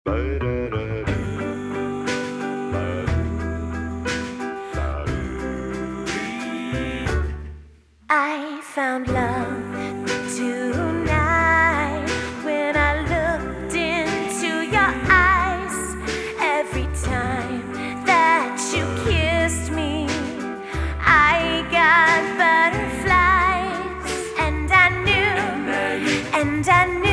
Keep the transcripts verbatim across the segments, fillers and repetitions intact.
I found love tonight when I looked into your eyes. Every time that you kissed me, I got butterflies, and I knew, and I knew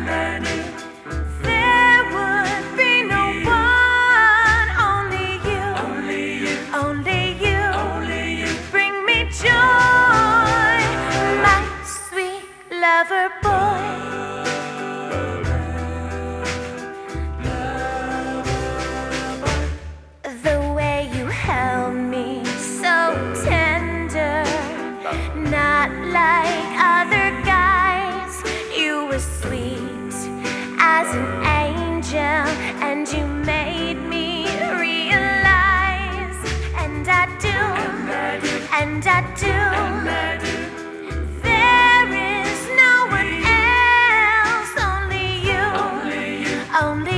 there would be no one, only you, only you, bring me joy, my sweet lover boy. The way you held me so tender, not like other guys. You were sweet as an angel, and you made me realize, and I do, and I do, there is no one else, only you, only